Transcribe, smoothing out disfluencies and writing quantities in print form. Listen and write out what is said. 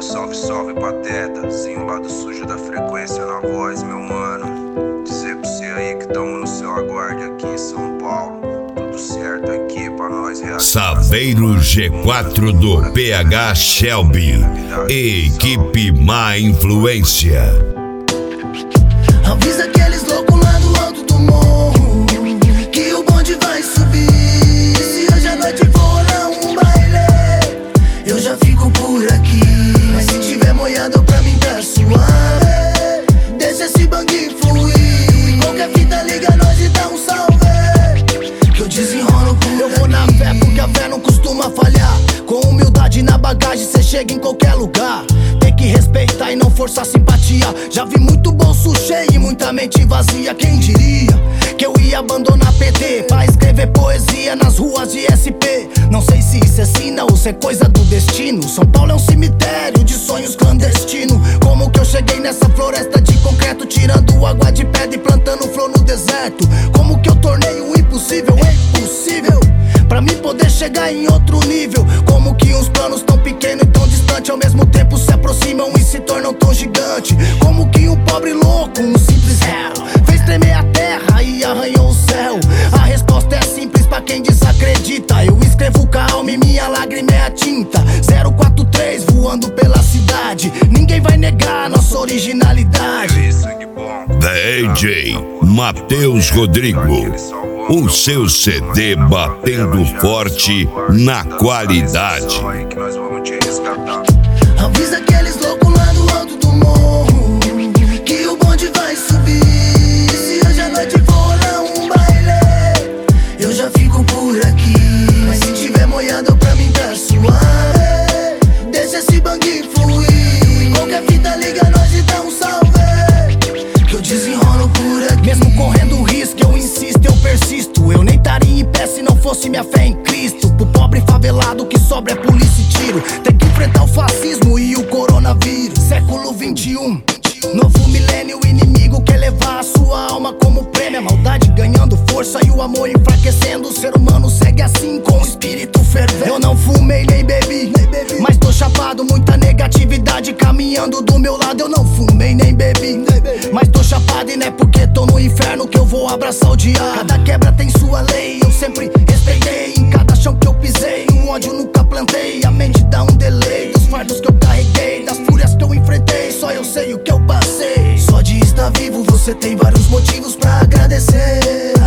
Salve, salve, pateta. Sim, o lado sujo da frequência na voz, meu mano. Dizer pra você aí que tamo no seu aguarde aqui em São Paulo. Tudo certo aqui pra nós realizar. Saveiro G4 do PH Shelby. Equipe Má Influência. Avisa aqueles loucos lá do alto do morro que o bonde vai subir. Se hoje à noite for rolar um baile, eu já fico por aqui. Mas se tiver molhado pra mim tá suave, deixa esse bangue fluir. Qualquer fita liga nós e dá um salve, que eu desenrolo por aqui. Eu vou na fé porque a fé não costuma falhar. Com humildade na bagagem cê chega em qualquer lugar. Tem que respeitar e não forçar simpatia. Já vi muito bolso cheio e muita mente vazia. Quem diria que eu ia abandonar PT pra escrever poesia nas ruas de SP? Não sei se isso é sina ou se é coisa do destino. São Paulo é um cemitério de sonhos clandestino. Como que eu cheguei nessa floresta de concreto, tirando água de pedra e plantando flor no deserto? Como que eu tornei o impossível impossível pra mim poder chegar em outro nível? Como que uns planos tão pequenos e tão distantes ao mesmo tempo se aproximam e se tornam tão gigantes? Como que um pobre louco, um simples réu, fez tremer a terra e arranhou o céu? A resposta é simples pra quem desacredita. Eu escrevo calma e minha lágrima é a tinta. 043 voando pela cidade, ninguém vai negar nossa originalidade. DJ Matheus Rodrigo, o seu CD batendo forte na qualidade. Avisa aqueles loucos lá do alto do morro que o bonde vai subir. Se hoje à noite for rolar um baile, eu já fico por aqui. Mas se tiver molhado pra mim tá suave, deixa esse bangue fluir. Qualquer fita liga nós e dá um salve, que eu desenrolo por aqui. Mesmo correndo risco eu insisto, eu persisto. Eu nem estaria em pé se não fosse minha fé em Cristo. Pro pobre favelado que sobra é polícia e tiro. Tem que enfrentar o fascismo e o coronavírus. Século 21, novo milênio, o inimigo quer levar a sua alma como prêmio. A maldade ganhando força e o amor enfraquecendo. O ser humano segue assim com o espírito fervendo. Eu não fumei nem bebi, mas tô chapado, muita negatividade caminhando do meu lado. Eu não fumei nem bebi, mas tô chapado, e não é porque tô no inferno que eu vou abraçar o diabo. Cada quebra tem sua lei, eu sempre respeitei. Em cada chão que eu pisei, um ódio nunca plantei. A mente dá um delay dos fardos que eu carreguei, das fúrias que eu enfrentei. Só eu sei o que eu passei. Só de estar vivo você tem vários motivos pra agradecer.